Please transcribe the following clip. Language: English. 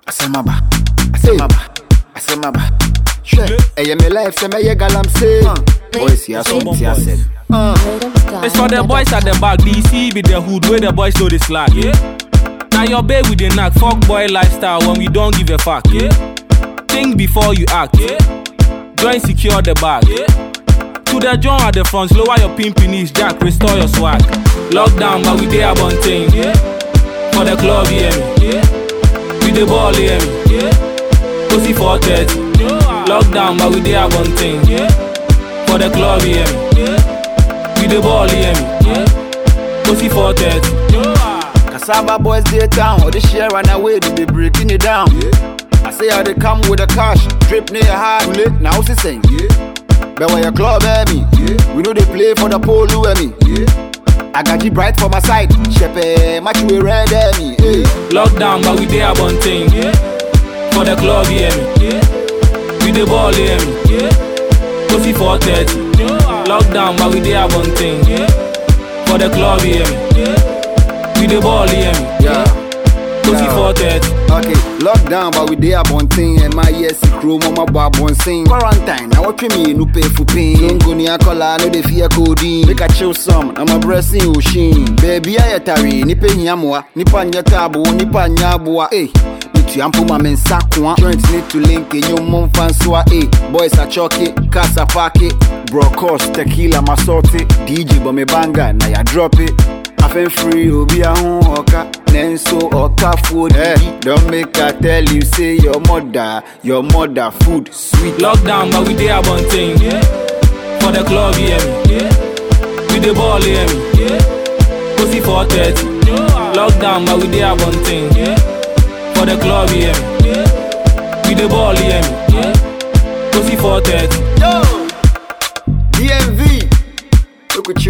Asemaba. Hey, my life, say me galam say. Boys, yes, said. It's for the boys at the back. DC with the hood where the boys know the slack. Yeah. Now your babe with the knack. Fuck boy lifestyle when we don't give a fuck. Yeah. Think before you act. Yeah. Join secure the bag. Yeah. To the joint at the front, lower your pimpinies, jack, restore your swag. Lockdown, but we there about thing. Yeah. For the club, yeah. With the ball, yeah. Pussy 430. Lockdown, but we there about thing. Yeah. For the club, yeah. With the ball, yeah. Pussy 430. Cassava boys day town, or the share run away, they be breaking it down. I say how they come with the cash, drip near your heart, now what's the same? But when your club, me, we know they play for the polo, me. I got you bright for my side, shepe, match we red, me. Lockdown, but we there about thing. For the club, yeah. With the ball, yeah. Pussy 430. Lockdown, but we there about thing. For the club, yeah. With the ball, yeah. Pussy 430. Okay, lockdown, but we there about thing. And my yes, crew, mama, bob, one sing. Quarantine, now what you mean, no pay for pain. Don't go near color, no, they fear codeine. Make a chill some, I'm a breasting ocean. Baby, I atari, nipe nyamwa, nipa nyatabu, nipa nyabua, eh. Ampu ma mensa kwa joints need to link in your mom fanswa boys are chalky casa party brocos tequila masorti DJ but me banga na ya drop it afen free obi ahun oka nenso oka food don't make I tell you say your mother food sweet. Lockdown but we there about thing for the club with the ball pussy 430 lockdown but we there about thing for the club, with the ball, pussy 430.